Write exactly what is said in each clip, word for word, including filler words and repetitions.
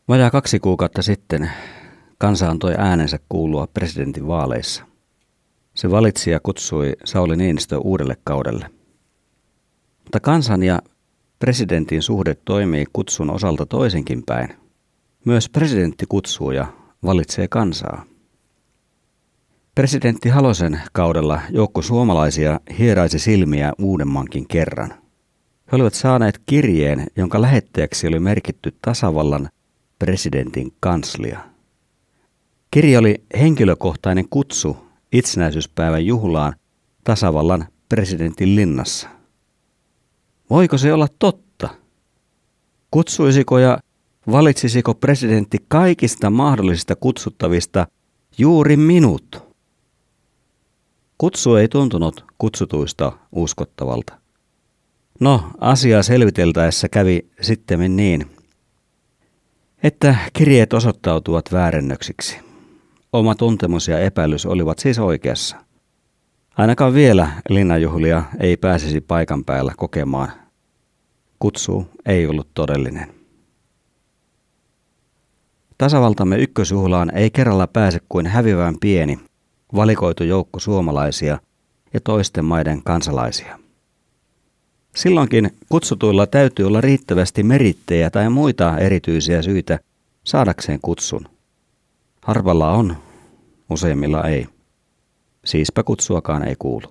Vajaa kaksi kuukautta sitten kansa antoi äänensä kuulua presidentin vaaleissa. Se valitsi ja kutsui Sauli Niinistö uudelle kaudelle. Mutta kansan ja presidentin suhde toimii kutsun osalta toisinkin päin. Myös presidentti kutsuu ja valitsee kansaa. Presidentti Halosen kaudella joukko suomalaisia hieraisi silmiä uudemmankin kerran. He olivat saaneet kirjeen, jonka lähettäjäksi oli merkitty tasavallan presidentin kanslia. Kirje oli henkilökohtainen kutsu itsenäisyyspäivän juhlaan tasavallan presidentin linnassa. Voiko se olla totta? Kutsuisiko ja valitsisiko presidentti kaikista mahdollisista kutsuttavista juuri minut? Kutsu ei tuntunut kutsutuista uskottavalta. No, asiaa selviteltäessä kävi sittemmin niin, että kirjeet osoittautuvat väärennöksiksi. Oma tuntemus ja epäilys olivat siis oikeassa. Ainakaan vielä linnanjuhlia ei pääsisi paikan päällä kokemaan. Kutsu ei ollut todellinen. Tasavaltamme ykkösjuhlaan ei kerralla pääse kuin häviävän pieni, valikoitu joukko suomalaisia ja toisten maiden kansalaisia. Silloinkin kutsutuilla täytyy olla riittävästi merittejä tai muita erityisiä syitä saadakseen kutsun. Harvalla on, useimmilla ei. Siispä kutsuakaan ei kuulu.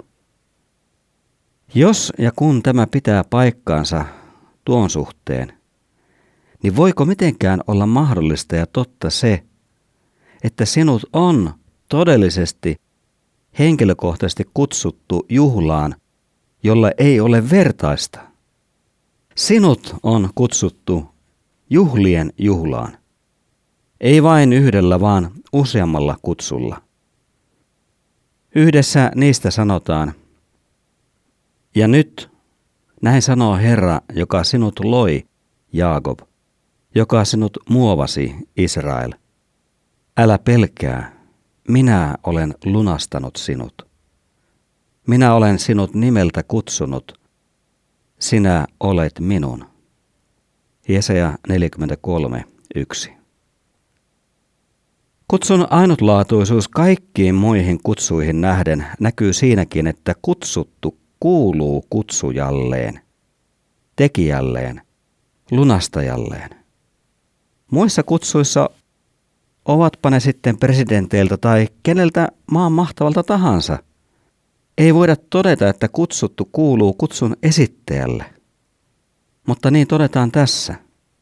Jos ja kun tämä pitää paikkaansa tuon suhteen, niin voiko mitenkään olla mahdollista ja totta se, että sinut on todellisesti henkilökohtaisesti kutsuttu juhlaan, jolla ei ole vertaista? Sinut on kutsuttu juhlien juhlaan. Ei vain yhdellä, vaan useammalla kutsulla. Yhdessä niistä sanotaan, ja nyt näin sanoo Herra, joka sinut loi, Jaakob, joka sinut muovasi, Israel. Älä pelkää, minä olen lunastanut sinut. Minä olen sinut nimeltä kutsunut, sinä olet minun. Jesaja neljäkymmentäkolme yksi. Kutsun ainutlaatuisuus kaikkiin muihin kutsuihin nähden näkyy siinäkin, että kutsuttu kuuluu kutsujalleen, tekijälleen, lunastajalleen. Muissa kutsuissa, ovatpa ne sitten presidenteiltä tai keneltä maan mahtavalta tahansa, ei voida todeta, että kutsuttu kuuluu kutsun esittäjälle. Mutta niin todetaan tässä.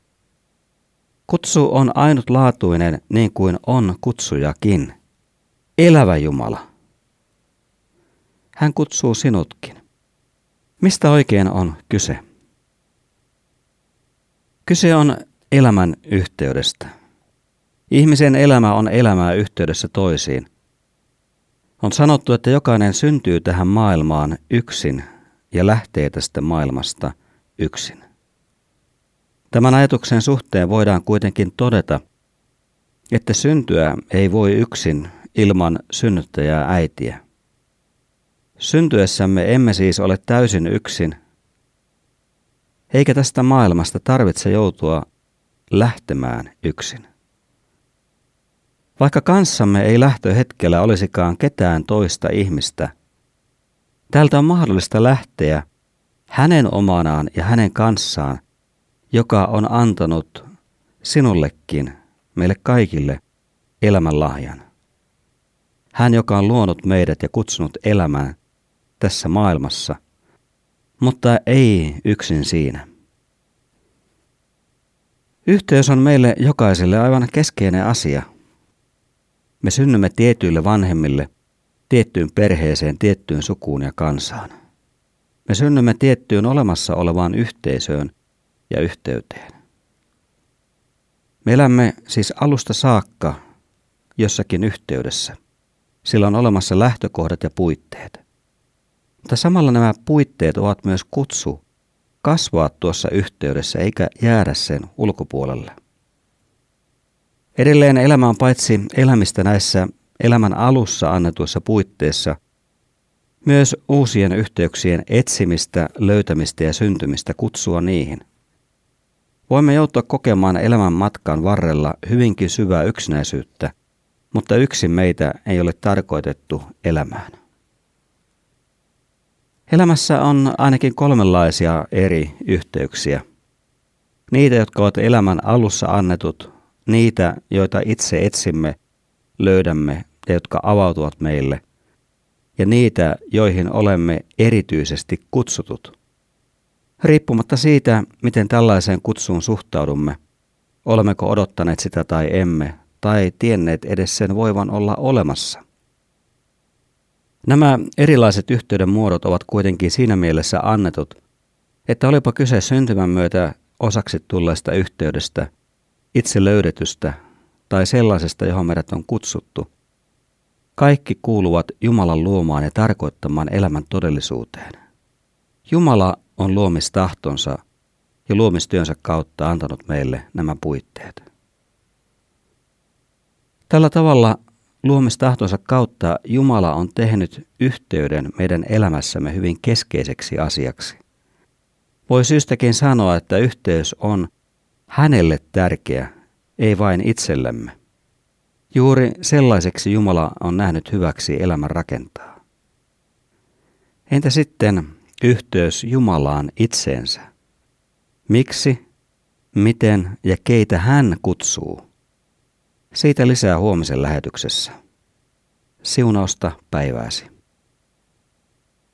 Kutsu on ainutlaatuinen niin kuin on kutsujakin. Elävä Jumala. Hän kutsuu sinutkin. Mistä oikein on kyse? Kyse on elämän yhteydestä. Ihmisen elämä on elämää yhteydessä toisiin. On sanottu, että jokainen syntyy tähän maailmaan yksin ja lähtee tästä maailmasta yksin. Tämän ajatuksen suhteen voidaan kuitenkin todeta, että syntyä ei voi yksin ilman synnyttäjää äitiä. Syntyessämme emme siis ole täysin yksin, eikä tästä maailmasta tarvitse joutua lähtemään yksin. Vaikka kanssamme ei lähtöhetkellä olisikaan ketään toista ihmistä, täältä on mahdollista lähteä hänen omanaan ja hänen kanssaan, joka on antanut sinullekin, meille kaikille, elämän lahjan. Hän, joka on luonut meidät ja kutsunut elämään tässä maailmassa, mutta ei yksin siinä. Yhteys on meille jokaiselle aivan keskeinen asia. Me synnymme tietyille vanhemmille, tiettyyn perheeseen, tiettyyn sukuun ja kansaan. Me synnymme tiettyyn olemassa olevaan yhteisöön ja yhteyteen. Me elämme siis alusta saakka jossakin yhteydessä. Sillä on olemassa lähtökohdat ja puitteet. Mutta samalla nämä puitteet ovat myös kutsu kasvaa tuossa yhteydessä eikä jäädä sen ulkopuolelle. Edelleen elämä on paitsi elämistä näissä elämän alussa annetuissa puitteissa, myös uusien yhteyksien etsimistä, löytämistä ja syntymistä kutsua niihin. Voimme joutua kokemaan elämän matkan varrella hyvinkin syvää yksinäisyyttä, mutta yksin meitä ei ole tarkoitettu elämään. Elämässä on ainakin kolmenlaisia eri yhteyksiä. Niitä, jotka ovat elämän alussa annetut, niitä, joita itse etsimme, löydämme ja jotka avautuvat meille, ja niitä, joihin olemme erityisesti kutsutut. Riippumatta siitä, miten tällaiseen kutsuun suhtaudumme, olemmeko odottaneet sitä tai emme, tai tienneet edes sen voivan olla olemassa. Nämä erilaiset yhteyden muodot ovat kuitenkin siinä mielessä annetut, että olipa kyse syntymän myötä osaksi tulleesta yhteydestä, itse löydetystä tai sellaisesta, johon meidät on kutsuttu. Kaikki kuuluvat Jumalan luomaan ja tarkoittamaan elämän todellisuuteen. Jumala on luomistahtonsa ja luomistyönsä kautta antanut meille nämä puitteet. Tällä tavalla luomistahtonsa kautta Jumala on tehnyt yhteyden meidän elämässämme hyvin keskeiseksi asiaksi. Voi syystäkin sanoa, että yhteys on hänelle tärkeä, ei vain itsellemme. Juuri sellaiseksi Jumala on nähnyt hyväksi elämän rakentaa. Entä sitten yhteys Jumalaan itseensä? Miksi, miten ja keitä hän kutsuu? Siitä lisää huomisen lähetyksessä. Siunausta päivääsi.